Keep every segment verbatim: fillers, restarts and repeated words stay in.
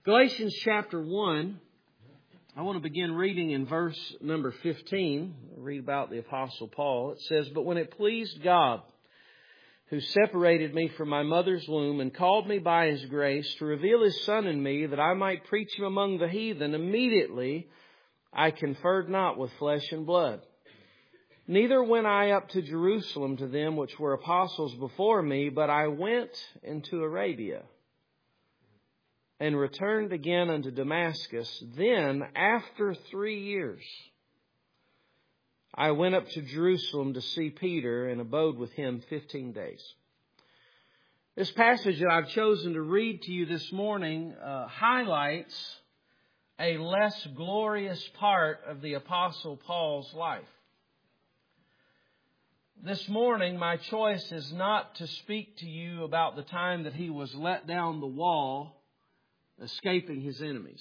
Galatians chapter one, I want to begin reading in verse number fifteen. I'll read about the Apostle Paul. It says, "But when it pleased God, who separated me from my mother's womb and called me by His grace to reveal His Son in me, that I might preach Him among the heathen, immediately I conferred not with flesh and blood. Neither went I up to Jerusalem to them which were apostles before me, but I went into Arabia, and returned again unto Damascus. Then, after three years, I went up to Jerusalem to see Peter, and abode with him fifteen days." This passage that I've chosen to read to you this morning uh, highlights a less glorious part of the Apostle Paul's life. This morning, my choice is not to speak to you about the time that he was let down the wall, escaping his enemies.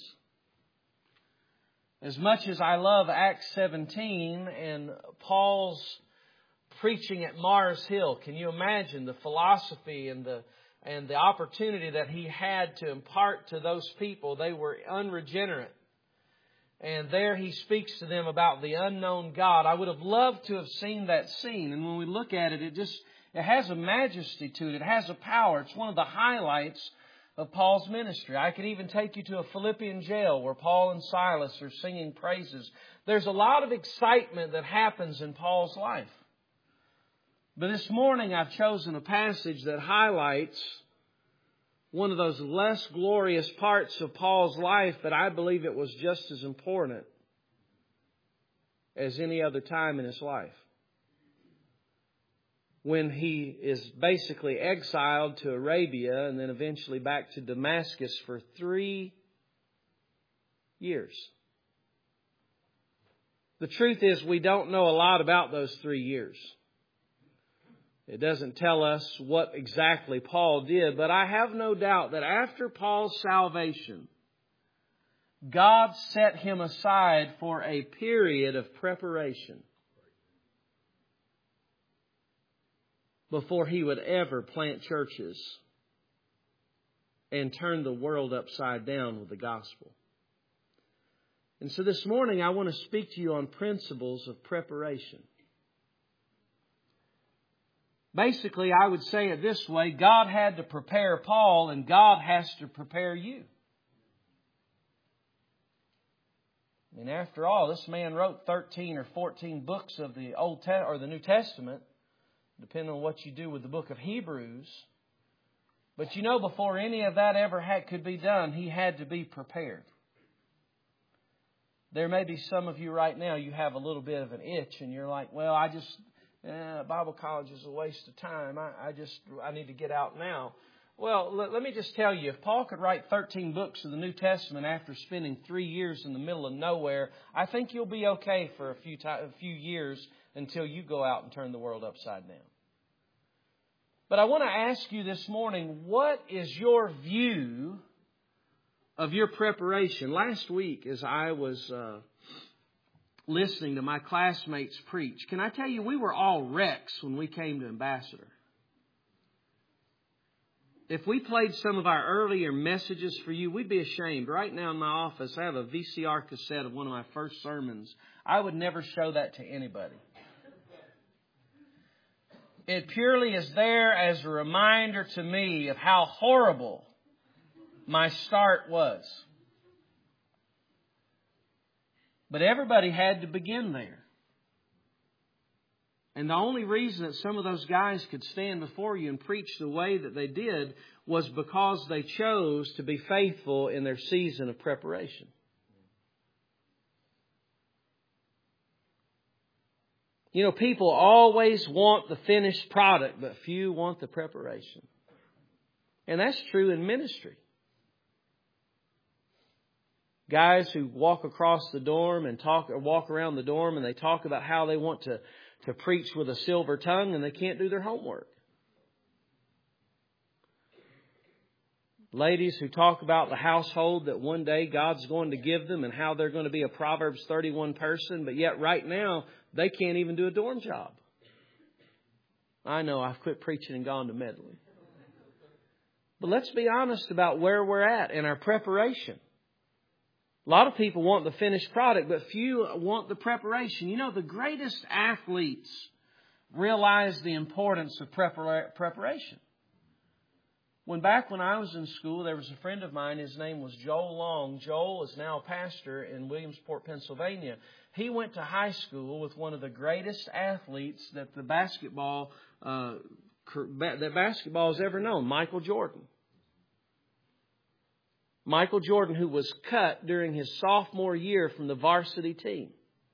As much as I love Acts seventeen and Paul's preaching at Mars Hill, can you imagine the philosophy and the and the opportunity that he had to impart to those people? They were unregenerate. And there he speaks to them about the unknown God. I would have loved to have seen that scene. And when we look at it, it just it has a majesty to it. It has a power. It's one of the highlights of Paul's ministry. I could even take you to a Philippian jail where Paul and Silas are singing praises. There's a lot of excitement that happens in Paul's life. But this morning I've chosen a passage that highlights one of those less glorious parts of Paul's life, but I believe it was just as important as any other time in his life. When he is basically exiled to Arabia and then eventually back to Damascus for three years. The truth is, we don't know a lot about those three years. It doesn't tell us what exactly Paul did, but I have no doubt that after Paul's salvation, God set him aside for a period of preparation before he would ever plant churches and turn the world upside down with the gospel. And so this morning I want to speak to you on principles of preparation. Basically, I would say it this way: God had to prepare Paul, and God has to prepare you. I mean, after all, this man wrote thirteen or fourteen books of the Old Te- or the New Testament, depending on what you do with the book of Hebrews. But you know, before any of that ever had, could be done, he had to be prepared. There may be some of you right now, you have a little bit of an itch, and you're like, well, I just... Eh, Bible college is a waste of time. I, I just, I need to get out now. Well, let, let me just tell you, if Paul could write thirteen books of the New Testament after spending three years in the middle of nowhere, I think you'll be okay for a few, a few years until you go out and turn the world upside down. But I want to ask you this morning, what is your view of your preparation? Last week, as I was Uh, listening to my classmates preach, can I tell you, we were all wrecks when we came to Ambassador. If we played some of our earlier messages for you, we'd be ashamed. Right now in my office, I have a V C R cassette of one of my first sermons. I would never show that to anybody. It purely is there as a reminder to me of how horrible my start was. But everybody had to begin there. And the only reason that some of those guys could stand before you and preach the way that they did was because they chose to be faithful in their season of preparation. You know, people always want the finished product, but few want the preparation. And that's true in ministry. Guys who walk across the dorm and talk or walk around the dorm and they talk about how they want to, to preach with a silver tongue and they can't do their homework. Ladies who talk about the household that one day God's going to give them and how they're going to be a Proverbs thirty-one person, but yet right now they can't even do a dorm job. I know, I've quit preaching and gone to meddling. But let's be honest about where we're at in our preparation. A lot of people want the finished product, but few want the preparation. You know, the greatest athletes realize the importance of prepara- preparation. When back when I was in school, there was a friend of mine, his name was Joel Long. Joel is now a pastor in Williamsport, Pennsylvania. He went to high school with one of the greatest athletes that the basketball, uh, that basketball has ever known, Michael Jordan. Michael Jordan, who was cut during his sophomore year from the varsity team.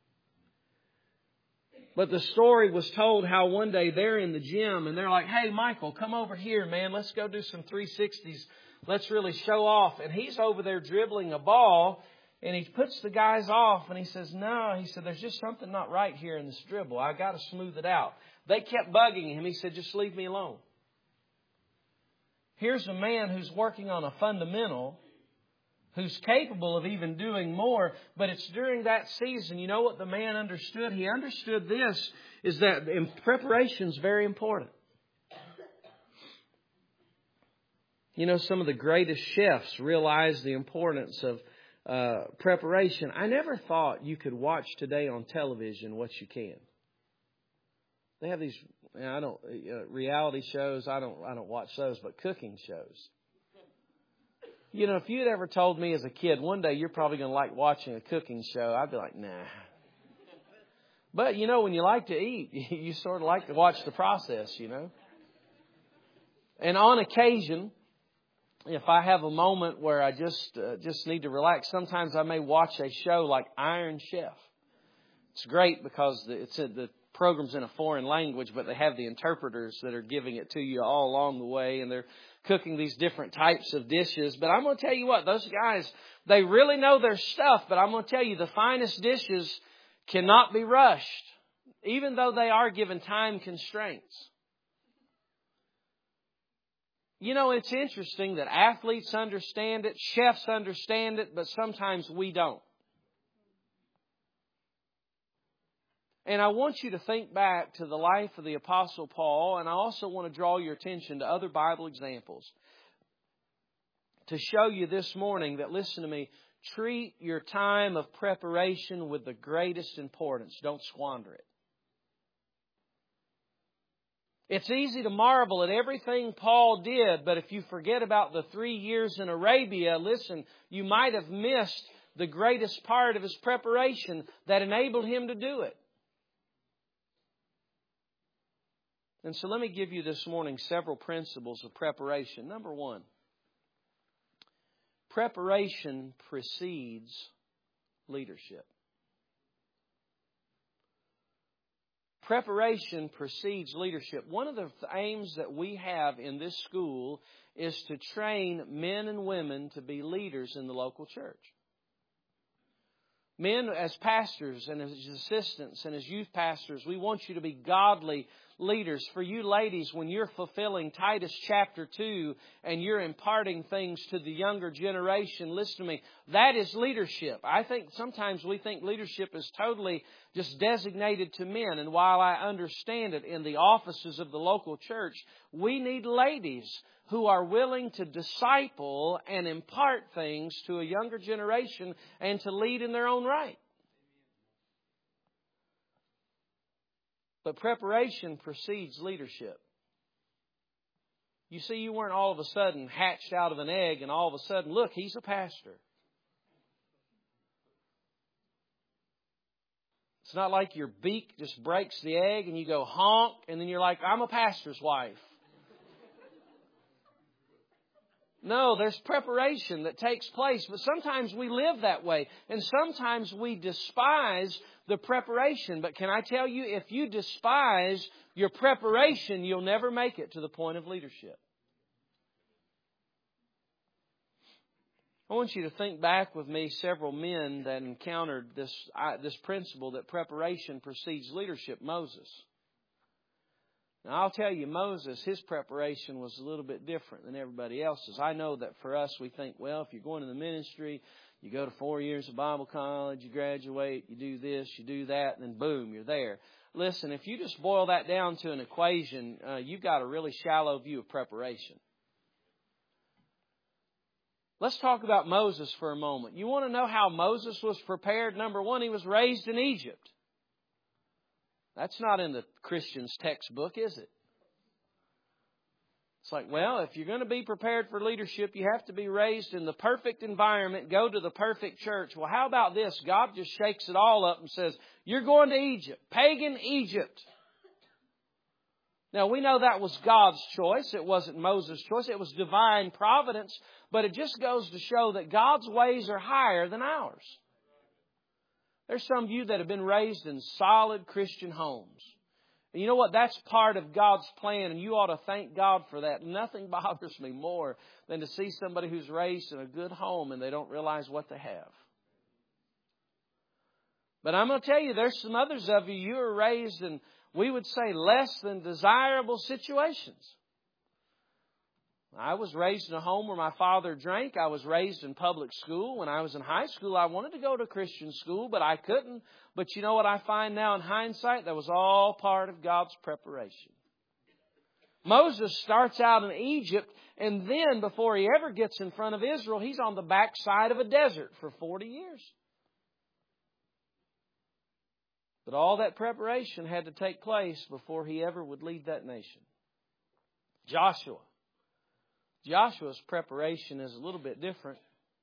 But the story was told how one day they're in the gym and they're like, "Hey, Michael, come over here, man. Let's go do some three sixties. Let's really show off." And he's over there dribbling a ball and he puts the guys off and he says, "No," he said, "there's just something not right here in this dribble. I got to smooth it out." They kept bugging him. He said, "Just leave me alone." Here's a man who's working on a fundamental, who's capable of even doing more, but it's during that season. You know what the man understood? He understood this, is that preparation is very important. You know, some of the greatest chefs realize the importance of uh, preparation. I never thought you could watch today on television what you can. They have these, I don't, uh, reality shows. I don't, I don't watch those, but cooking shows. You know, if you'd ever told me as a kid, one day you're probably going to like watching a cooking show, I'd be like, nah. But, you know, when you like to eat, you sort of like to watch the process, you know. And on occasion, if I have a moment where I just uh, just need to relax, sometimes I may watch a show like Iron Chef. It's great because it's a, the program's in a foreign language, but they have the interpreters that are giving it to you all along the way, and they're cooking these different types of dishes. But I'm going to tell you what, those guys, they really know their stuff, but I'm going to tell you the finest dishes cannot be rushed, even though they are given time constraints. You know, it's interesting that athletes understand it, chefs understand it, but sometimes we don't. And I want you to think back to the life of the Apostle Paul, and I also want to draw your attention to other Bible examples to show you this morning that, listen to me, treat your time of preparation with the greatest importance. Don't squander it. It's easy to marvel at everything Paul did, but if you forget about the three years in Arabia, listen, you might have missed the greatest part of his preparation that enabled him to do it. And so let me give you this morning several principles of preparation. Number one, preparation precedes leadership. Preparation precedes leadership. One of the aims that we have in this school is to train men and women to be leaders in the local church. Men as pastors and as assistants and as youth pastors, we want you to be godly leaders. For you ladies, when you're fulfilling Titus chapter two and you're imparting things to the younger generation, listen to me, that is leadership. I think sometimes we think leadership is totally just designated to men. And while I understand it in the offices of the local church, we need ladies who are willing to disciple and impart things to a younger generation and to lead in their own right. But preparation precedes leadership. You see, you weren't all of a sudden hatched out of an egg and all of a sudden, look, he's a pastor. It's not like your beak just breaks the egg and you go honk and then you're like, I'm a pastor's wife. No, there's preparation that takes place, but sometimes we live that way, and sometimes we despise the preparation. But can I tell you, if you despise your preparation, you'll never make it to the point of leadership. I want you to think back with me several men that encountered this, uh, this principle that preparation precedes leadership. Moses. Now, I'll tell you, Moses, his preparation was a little bit different than everybody else's. I know that for us, we think, well, if you're going to the ministry, you go to four years of Bible college, you graduate, you do this, you do that, and then boom, you're there. Listen, if you just boil that down to an equation, uh, you've got a really shallow view of preparation. Let's talk about Moses for a moment. You want to know how Moses was prepared? Number one, he was raised in Egypt. That's not in the Christian's textbook, is it? It's like, well, if you're going to be prepared for leadership, you have to be raised in the perfect environment, go to the perfect church. Well, how about this? God just shakes it all up and says, you're going to Egypt, pagan Egypt. Now, we know that was God's choice. It wasn't Moses' choice. It was divine providence. But it just goes to show that God's ways are higher than ours. There's some of you that have been raised in solid Christian homes. And you know what? That's part of God's plan, and you ought to thank God for that. Nothing bothers me more than to see somebody who's raised in a good home and they don't realize what they have. But I'm going to tell you, there's some others of you, you were raised in, we would say, less than desirable situations. I was raised in a home where my father drank. I was raised in public school. When I was in high school, I wanted to go to Christian school, but I couldn't. But you know what I find now in hindsight? That was all part of God's preparation. Moses starts out in Egypt, and then before he ever gets in front of Israel, he's on the backside of a desert for forty years. But all that preparation had to take place before he ever would lead that nation. Joshua. Joshua's preparation is a little bit different.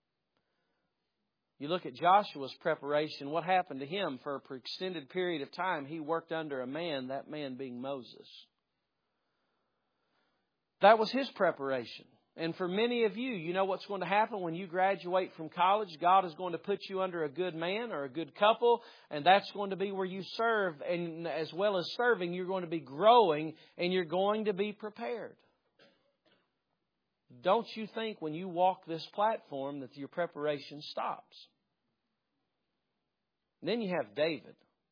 You look at Joshua's preparation, what happened to him for an extended period of time? He worked under a man, that man being Moses. That was his preparation. And for many of you, you know what's going to happen when you graduate from college? God is going to put you under a good man or a good couple, and that's going to be where you serve. And as well as serving, you're going to be growing and you're going to be prepared. Don't you think when you walk this platform that your preparation stops? And then you have David.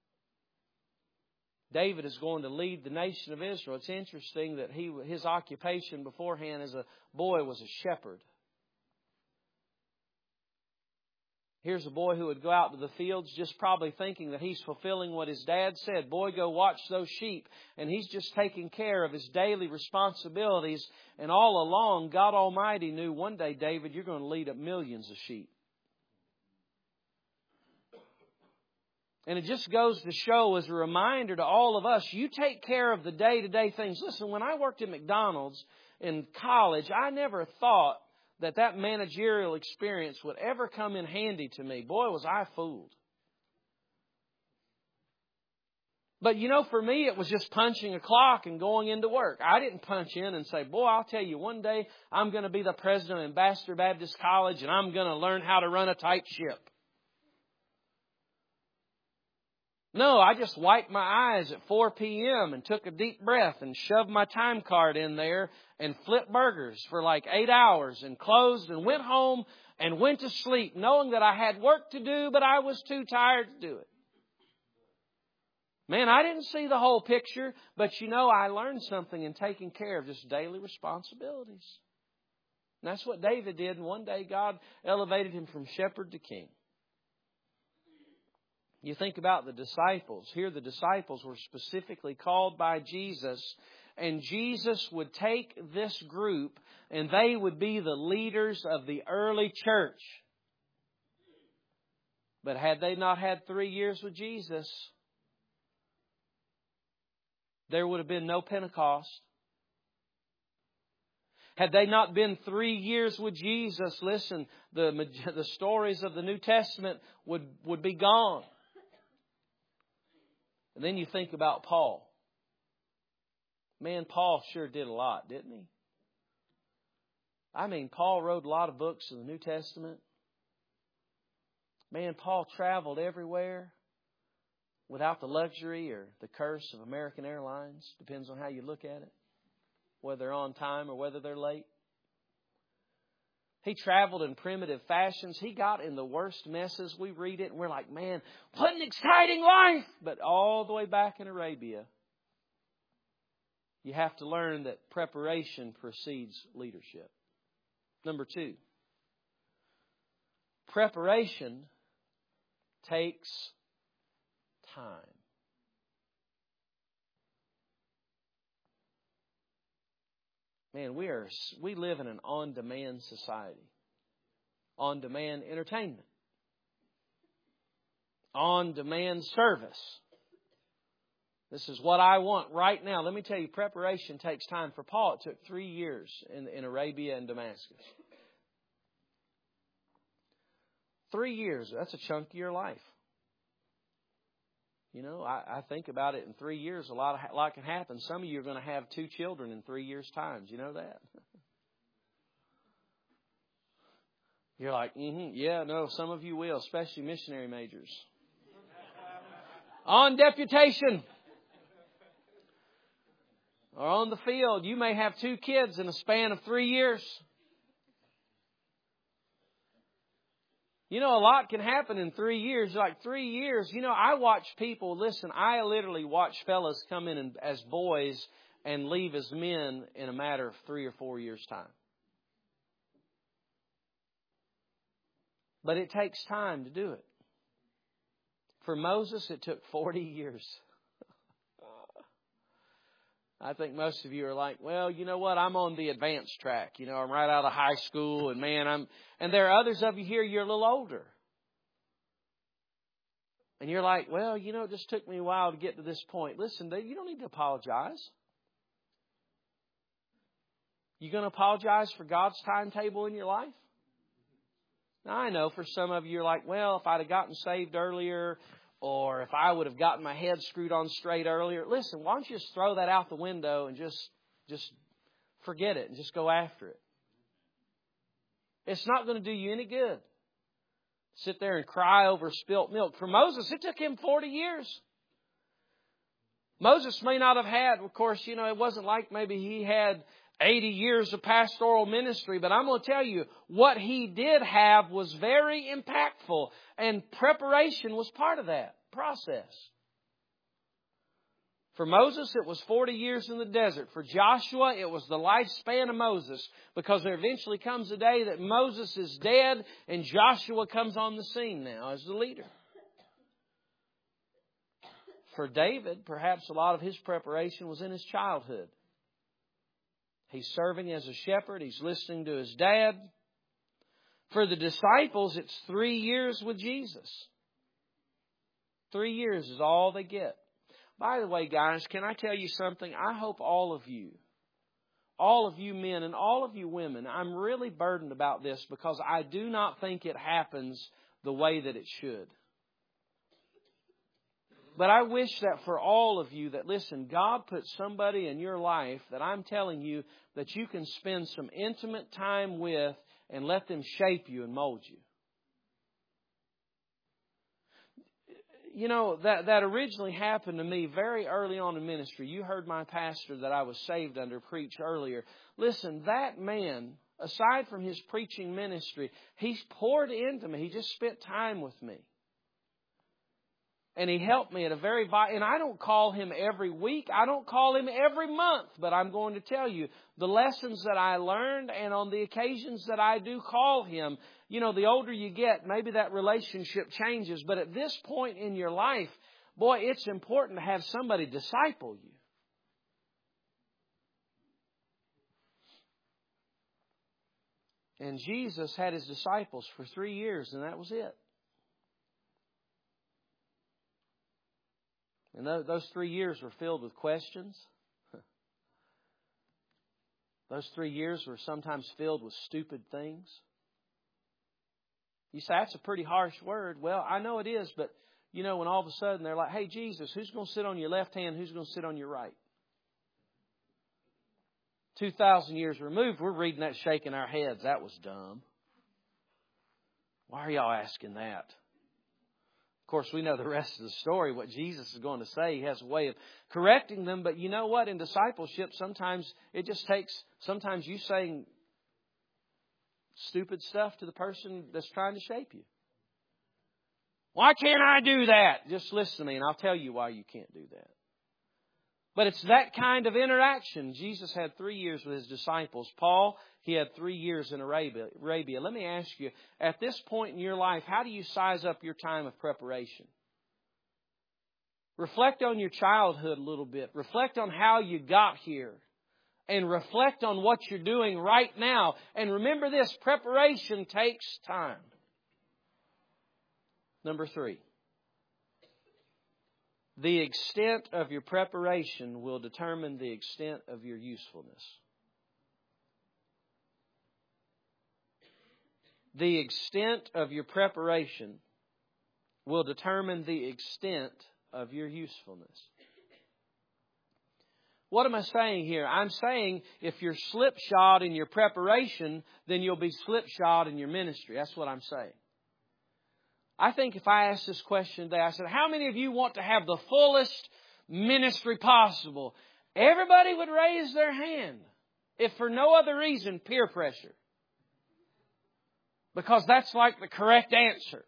David is going to lead the nation of Israel. It's interesting that he, his occupation beforehand as a boy was a shepherd. Here's a boy who would go out to the fields just probably thinking that he's fulfilling what his dad said. Boy, go watch those sheep. And he's just taking care of his daily responsibilities. And all along, God Almighty knew one day, David, you're going to lead up millions of sheep. And it just goes to show as a reminder to all of us, you take care of the day-to-day things. Listen, when I worked at McDonald's in college, I never thought that that managerial experience would ever come in handy to me. Boy, was I fooled. But, you know, for me, it was just punching a clock and going into work. I didn't punch in and say, boy, I'll tell you, one day I'm going to be the president of Ambassador Baptist College and I'm going to learn how to run a tight ship. No, I just wiped my eyes at four p.m. and took a deep breath and shoved my time card in there and flipped burgers for like eight hours and closed and went home and went to sleep knowing that I had work to do, but I was too tired to do it. Man, I didn't see the whole picture, but you know, I learned something in taking care of just daily responsibilities. And that's what David did, and one day God elevated him from shepherd to king. You think about the disciples. Here the disciples were specifically called by Jesus. And Jesus would take this group and they would be the leaders of the early church. But had they not had three years with Jesus, there would have been no Pentecost. Had they not been three years with Jesus, listen, the, the stories of the New Testament would, would be gone. And then you think about Paul. Man, Paul sure did a lot, didn't he? I mean, Paul wrote a lot of books in the New Testament. Man, Paul traveled everywhere without the luxury or the curse of American Airlines. Depends on how you look at it. Whether they're on time or whether they're late. He traveled in primitive fashions. He got in the worst messes. We read it and we're like, man, what an exciting life. But all the way back in Arabia, you have to learn that preparation precedes leadership. Number two, preparation takes time. Man, we are we live in an on-demand society. on-demand entertainment, on-demand service. This is what I want right now. Let me tell you, preparation takes time. For Paul, it took three years in, in Arabia and Damascus. Three years, that's a chunk of your life. You know, I, I think about it in three years, a lot, of, a lot can happen. Some of you are going to have two children in three years' time. Do you know that? You're like, mm-hmm, yeah, no, some of you will, especially missionary majors. On deputation or on the field, you may have two kids in a span of three years. You know, a lot can happen in three years. Like three years, you know, I watch people, listen, I literally watch fellas come in as boys and leave as men in a matter of three or four years' time. But it takes time to do it. For Moses, it took forty years. I think most of you are like, well, you know what? I'm on the advanced track. You know, I'm right out of high school and man, I'm, and there are others of you here, you're a little older. And you're like, well, you know, it just took me a while to get to this point. Listen, you don't need to apologize. You going to apologize for God's timetable in your life? Now, I know for some of you, you're like, well, if I'd have gotten saved earlier, or if I would have gotten my head screwed on straight earlier. Listen, why don't you just throw that out the window and just, just forget it and just go after it. It's not going to do you any good. Sit there and cry over spilt milk. For Moses, it took him forty years. Moses may not have had, of course, you know, it wasn't like maybe he had eighty years of pastoral ministry, but I'm going to tell you, what he did have was very impactful, and preparation was part of that process. For Moses, it was forty years in the desert. For Joshua, it was the lifespan of Moses, because there eventually comes a day that Moses is dead and Joshua comes on the scene now as the leader. For David, perhaps a lot of his preparation was in his childhood. He's serving as a shepherd. He's listening to his dad. For the disciples, it's three years with Jesus. Three years is all they get. By the way, guys, can I tell you something? I hope all of you, all of you men and all of you women, I'm really burdened about this because I do not think it happens the way that it should. But I wish that for all of you that, listen, God put somebody in your life that I'm telling you that you can spend some intimate time with and let them shape you and mold you. You know, that, that originally happened to me very early on in ministry. You heard my pastor that I was saved under preach earlier. Listen, that man, aside from his preaching ministry, he's poured into me. He just spent time with me. And he helped me at a very, and I don't call him every week. I don't call him every month. But I'm going to tell you, the lessons that I learned and on the occasions that I do call him, you know, the older you get, maybe that relationship changes. But at this point in your life, boy, it's important to have somebody disciple you. And Jesus had his disciples for three years, and that was it. And those three years were filled with questions. Those three years were sometimes filled with stupid things. You say, that's a pretty harsh word. Well, I know it is, but, you know, when all of a sudden they're like, hey, Jesus, who's going to sit on your left hand? Who's going to sit on your right? two thousand years removed, we're reading that shaking our heads. That was dumb. Why are y'all asking that? Of course, we know the rest of the story, what Jesus is going to say. He has a way of correcting them. But you know what? In discipleship, sometimes it just takes, sometimes you saying stupid stuff to the person that's trying to shape you. Why can't I do that? Just listen to me and I'll tell you why you can't do that. But it's that kind of interaction. Jesus had three years with his disciples. Paul, he had three years in Arabia. Arabia. Let me ask you, at this point in your life, how do you size up your time of preparation? Reflect on your childhood a little bit. Reflect on how you got here. and reflect on what you're doing right now. And remember this, preparation takes time. Number three, the extent of your preparation will determine the extent of your usefulness. The extent of your preparation will determine the extent of your usefulness. What am I saying here? I'm saying if you're slipshod in your preparation, then you'll be slipshod in your ministry. That's what I'm saying. I think if I asked this question today, I said, how many of you want to have the fullest ministry possible? Everybody would raise their hand. If for no other reason, peer pressure. Because that's like the correct answer.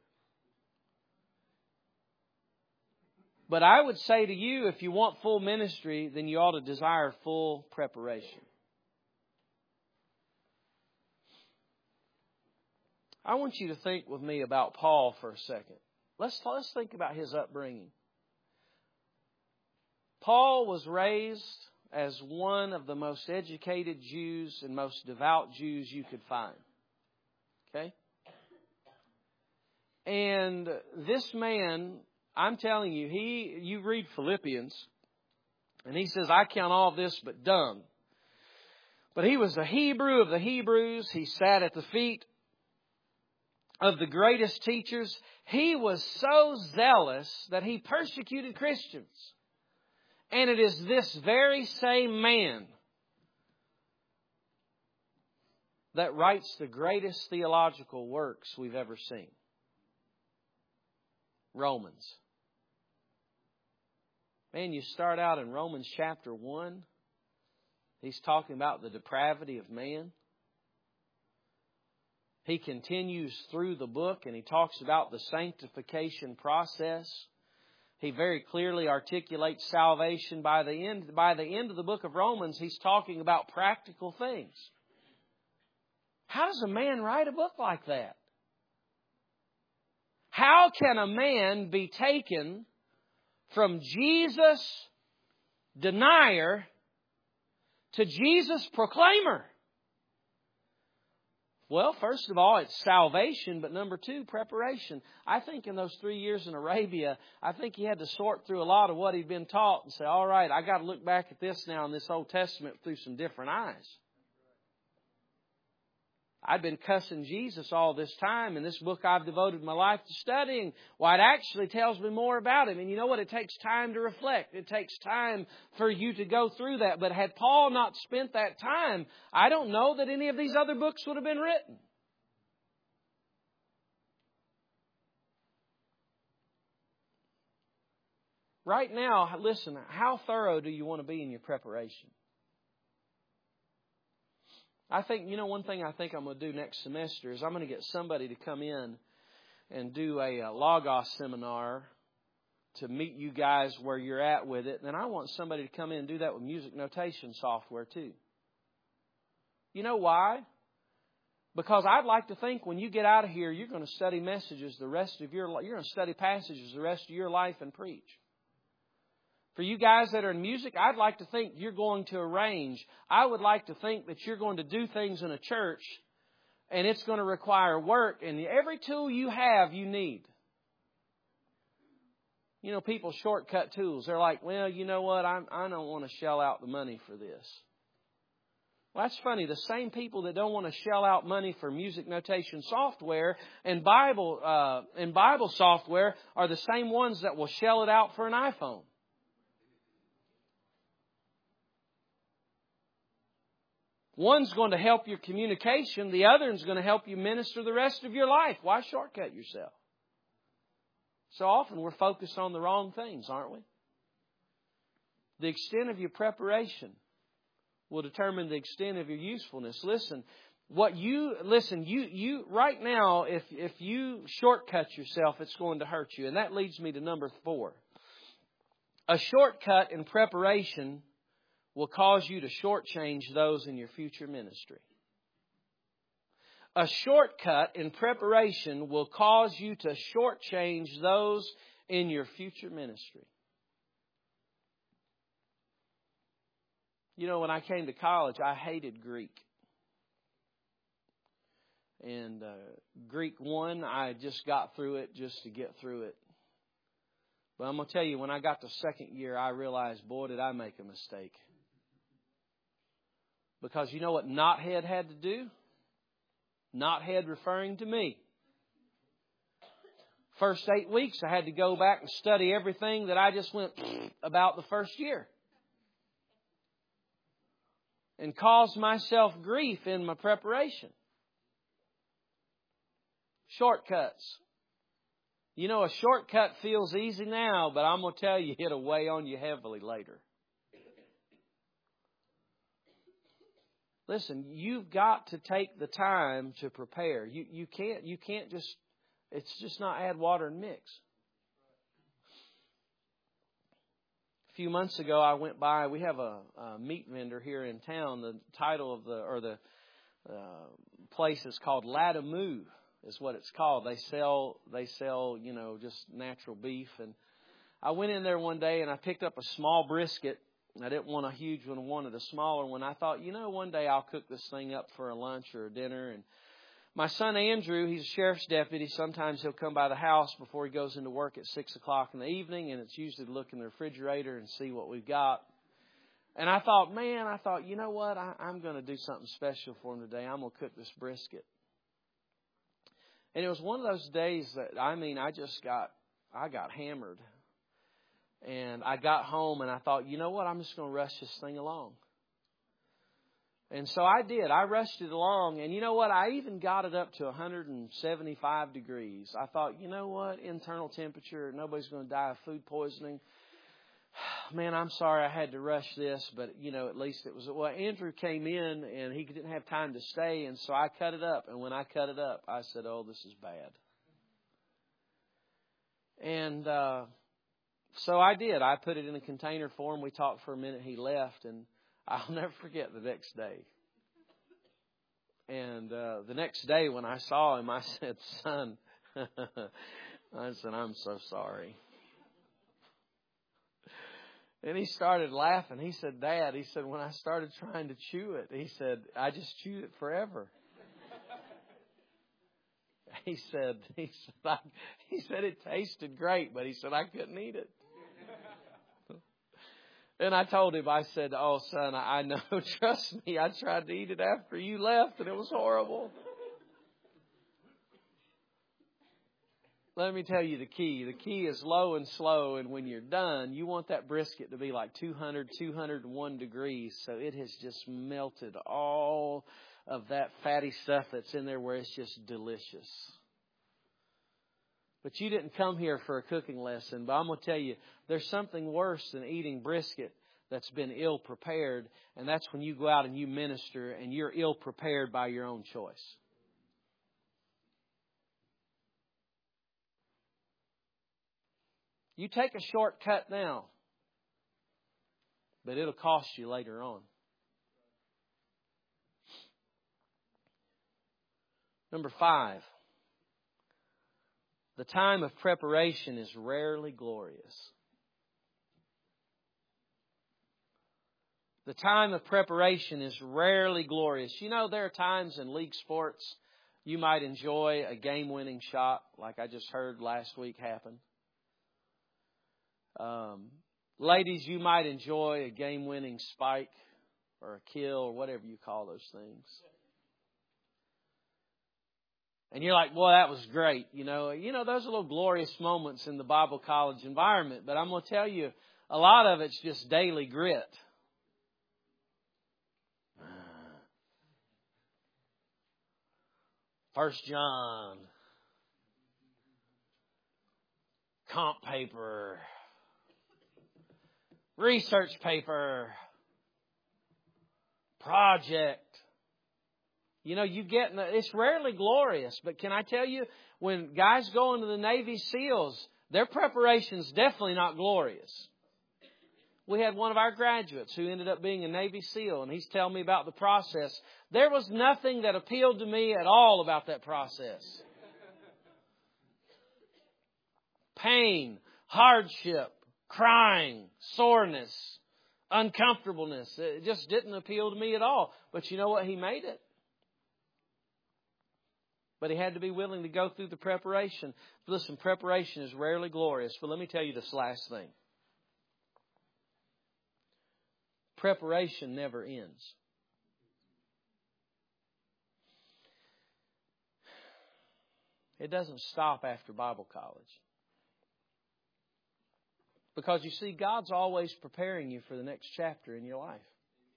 But I would say to you, if you want full ministry, then you ought to desire full preparation. I want you to think with me about Paul for a second. Let's, let's think about his upbringing. Paul was raised as one of the most educated Jews and most devout Jews you could find. Okay? And this man, I'm telling you, he you read Philippians, and he says, I count all this but dung. But he was a Hebrew of the Hebrews. He sat at the feet of the greatest teachers. He was so zealous that he persecuted Christians. And it is this very same man that writes the greatest theological works we've ever seen. Romans. Man, you start out in Romans chapter one. He's talking about the depravity of man. He continues through the book and he talks about the sanctification process. He very clearly articulates salvation. By the end, by the end of the book of Romans, he's talking about practical things. How does a man write a book like that? How can a man be taken from Jesus denier to Jesus proclaimer? Well, first of all, it's salvation, but number two, preparation. I think in those three years in Arabia, I think he had to sort through a lot of what he'd been taught and say, all right, I got to look back at this now in this Old Testament through some different eyes. I'd been cussing Jesus all this time, and this book I've devoted my life to studying. Well, it actually tells me more about Him. And you know what? It takes time to reflect. It takes time for you to go through that. But had Paul not spent that time, I don't know that any of these other books would have been written. Right now, listen, how thorough do you want to be in your preparation? I think, you know, one thing I think I'm going to do next semester is I'm going to get somebody to come in and do a, a Logos seminar to meet you guys where you're at with it. And then I want somebody to come in and do that with music notation software too. You know why? Because I'd like to think when you get out of here, you're going to study messages the rest of your life. You're going to study passages the rest of your life and preach. For you guys that are in music, I'd like to think you're going to arrange. I would like to think that you're going to do things in a church and it's going to require work. And every tool you have, you need. You know, people shortcut tools. They're like, well, you know what? I'm, I don't want to shell out the money for this. Well, that's funny. The same people that don't want to shell out money for music notation software and Bible, uh, and Bible software are the same ones that will shell it out for an iPhone. One's going to help your communication. The other is going to help you minister the rest of your life. Why shortcut yourself? So often we're focused on the wrong things, aren't we? The extent of your preparation will determine the extent of your usefulness. Listen, what you listen, you you right now, if if you shortcut yourself, it's going to hurt you. And that leads me to number four. A shortcut in preparation will cause you to shortchange those in your future ministry. A shortcut in preparation will cause you to shortchange those in your future ministry. You know, when I came to college, I hated Greek. And uh, Greek one, I just got through it just to get through it. But I'm going to tell you, when I got to second year, I realized, boy, did I make a mistake. Because you know what knothead had to do? Knothead referring to me. First eight weeks, I had to go back and study everything that I just went about the first year. And caused myself grief in my preparation. Shortcuts. You know, a shortcut feels easy now, but I'm going to tell you, it'll weigh on you heavily later. Listen, you've got to take the time to prepare. You you can't you can't just, it's just not add water and mix. A few months ago, I went by, we have a, a meat vendor here in town. The title of the, or the uh, place is called Latamoo. Is what it's called. They sell, they sell, you know, just natural beef. And I went in there one day and I picked up a small brisket. I didn't want a huge one. I wanted a smaller one. I thought, you know, one day I'll cook this thing up for a lunch or a dinner. And my son Andrew, he's a sheriff's deputy. Sometimes he'll come by the house before he goes into work at six o'clock in the evening. And it's usually to look in the refrigerator and see what we've got. And I thought, man, I thought, you know what? I, I'm going to do something special for him today. I'm going to cook this brisket. And it was one of those days that, I mean, I just got, I got hammered. And I got home and I thought, you know what, I'm just going to rush this thing along. And so I did. I rushed it along. And you know what, I even got it up to one hundred seventy-five degrees. I thought, you know what, internal temperature, nobody's going to die of food poisoning. Man, I'm sorry I had to rush this, but, you know, at least it was... Well, Andrew came in, and he didn't have time to stay, and so I cut it up. And when I cut it up, I said, oh, this is bad. And uh, so I did. I put it in a container for him. We talked for a minute. He left, and I'll never forget the next day. And uh, the next day when I saw him, I said, son, I said, I'm so sorry. And he started laughing. He said, Dad, he said, when I started trying to chew it, he said, I just chewed it forever. He said, he said, I, he said it tasted great, but he said, I couldn't eat it. And I told him, I said, oh, son, I know, trust me, I tried to eat it after you left, and it was horrible. Let me tell you the key. The key is low and slow, and when you're done, you want that brisket to be like two hundred, two hundred one degrees, so it has just melted all of that fatty stuff that's in there where it's just delicious. But you didn't come here for a cooking lesson, but I'm going to tell you, there's something worse than eating brisket that's been ill prepared, and that's when you go out and you minister and you're ill prepared by your own choice. You take a shortcut now, but it'll cost you later on. Number five, the time of preparation is rarely glorious. The time of preparation is rarely glorious. You know, there are times in league sports you might enjoy a game-winning shot, like I just heard last week happen. Um, ladies, you might enjoy a game-winning spike or a kill or whatever you call those things. And you're like, well, that was great. You know, you know, those are little glorious moments in the Bible college environment. But I'm going to tell you, a lot of it's just daily grit. First John, comp paper, research paper, project. You know, you get, it's rarely glorious, but can I tell you, when guys go into the Navy SEALs, their preparation's definitely not glorious. We had one of our graduates who ended up being a Navy SEAL, and he's telling me about the process. There was nothing that appealed to me at all about that process. Pain, hardship, crying, soreness, uncomfortableness. It just didn't appeal to me at all. But you know what? He made it. But he had to be willing to go through the preparation. Listen, preparation is rarely glorious. But let me tell you this last thing. Preparation never ends. It doesn't stop after Bible college. Because you see, God's always preparing you for the next chapter in your life.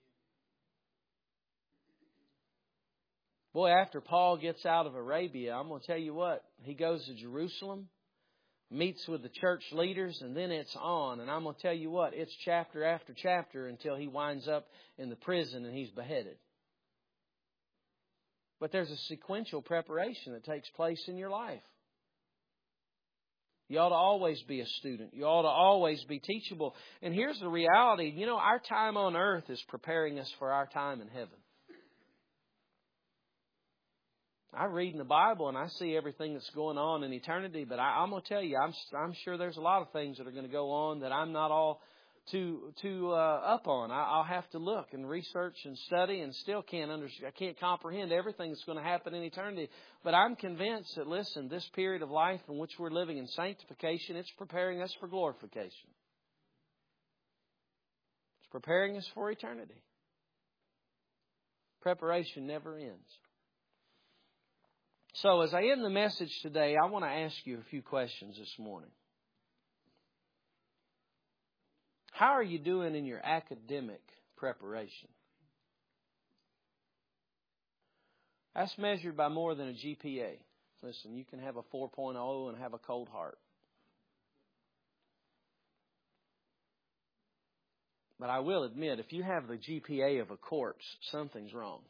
Boy, after Paul gets out of Arabia, I'm going to tell you what, he goes to Jerusalem, meets with the church leaders, and then it's on. And I'm going to tell you what, it's chapter after chapter until he winds up in the prison and he's beheaded. But there's a sequential preparation that takes place in your life. You ought to always be a student. You ought to always be teachable. And here's the reality. You know, our time on earth is preparing us for our time in heaven. I read in the Bible and I see everything that's going on in eternity, but I, I'm going to tell you, I'm, I'm sure there's a lot of things that are going to go on that I'm not all too too uh, up on. I, I'll have to look and research and study, and still can't understand. I can't comprehend everything that's going to happen in eternity. But I'm convinced that, listen, this period of life in which we're living in sanctification, it's preparing us for glorification. It's preparing us for eternity. Preparation never ends. So as I end the message today, I want to ask you a few questions this morning. How are you doing in your academic preparation? That's measured by more than a G P A. Listen, you can have a four point oh and have a cold heart. But I will admit, if you have the G P A of a corpse, something's wrong.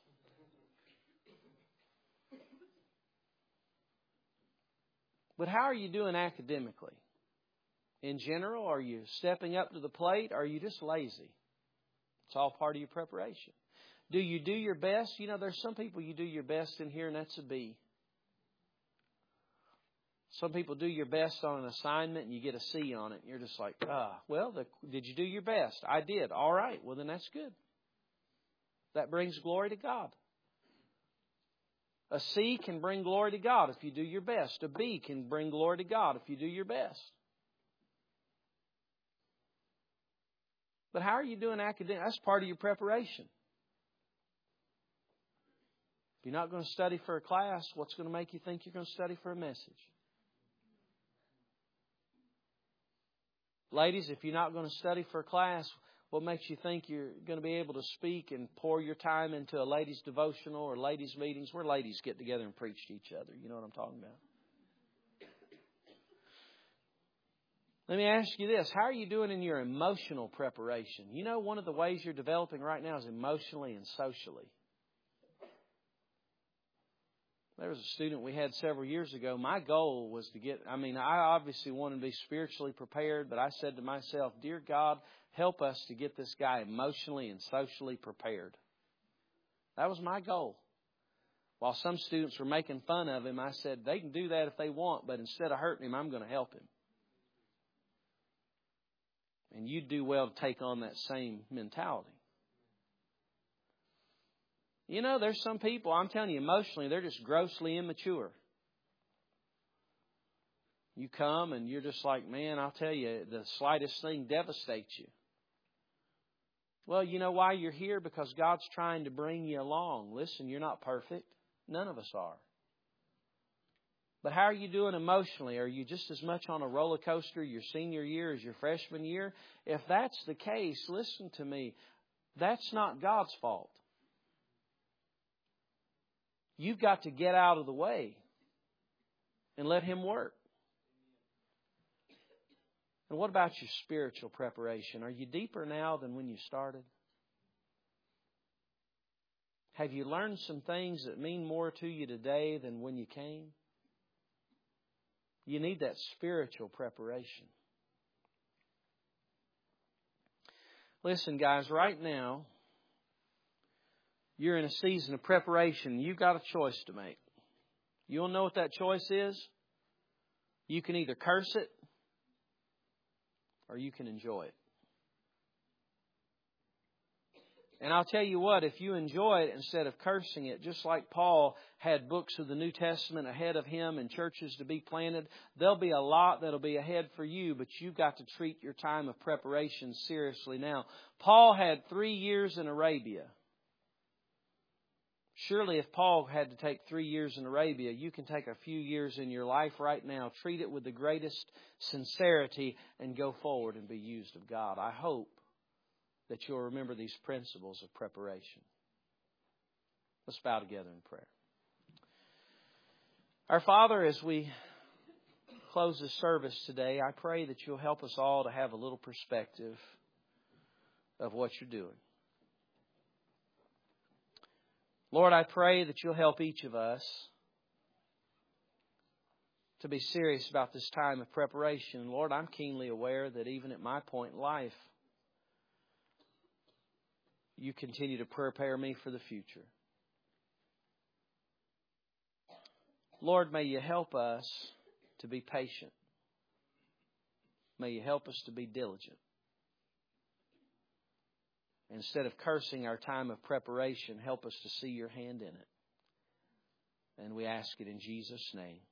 But how are you doing academically? In general, are you stepping up to the plate, or are you just lazy? It's all part of your preparation. Do you do your best? You know, there's some people you do your best in here, and that's a B. Some people do your best on an assignment, and you get a C on it, and you're just like, ah, well, the, did you do your best? I did. All right. Well, then that's good. That brings glory to God. A C can bring glory to God if you do your best. A B can bring glory to God if you do your best. But how are you doing academic? That's part of your preparation. If you're not going to study for a class, what's going to make you think you're going to study for a message? Ladies, if you're not going to study for a class, what makes you think you're going to be able to speak and pour your time into a ladies' devotional or ladies' meetings where ladies get together and preach to each other? You know what I'm talking about? Let me ask you this. How are you doing in your emotional preparation? You know, one of the ways you're developing right now is emotionally and socially. There was a student we had several years ago. My goal was to get, I mean, I obviously wanted to be spiritually prepared, but I said to myself, dear God, help us to get this guy emotionally and socially prepared. That was my goal. While some students were making fun of him, I said, they can do that if they want, but instead of hurting him, I'm going to help him. And you'd do well to take on that same mentality. You know, there's some people, I'm telling you, emotionally, they're just grossly immature. You come and you're just like, man, I'll tell you, the slightest thing devastates you. Well, you know why you're here? Because God's trying to bring you along. Listen, you're not perfect. None of us are. But how are you doing emotionally? Are you just as much on a roller coaster your senior year as your freshman year? If that's the case, listen to me. That's not God's fault. You've got to get out of the way and let Him work. And what about your spiritual preparation? Are you deeper now than when you started? Have you learned some things that mean more to you today than when you came? You need that spiritual preparation. Listen, guys, right now, you're in a season of preparation. You've got a choice to make. You want to know what that choice is? You can either curse it or you can enjoy it. And I'll tell you what, if you enjoy it instead of cursing it, just like Paul had books of the New Testament ahead of him and churches to be planted, there'll be a lot that'll be ahead for you, but you've got to treat your time of preparation seriously now. Paul had three years in Arabia. Surely if Paul had to take three years in Arabia, you can take a few years in your life right now, treat it with the greatest sincerity, and go forward and be used of God. I hope that you'll remember these principles of preparation. Let's bow together in prayer. Our Father, as we close this service today, I pray that you'll help us all to have a little perspective of what you're doing. Lord, I pray that you'll help each of us to be serious about this time of preparation. Lord, I'm keenly aware that even at my point in life, you continue to prepare me for the future. Lord, may you help us to be patient. May you help us to be diligent. Instead of cursing our time of preparation, help us to see your hand in it. And we ask it in Jesus' name.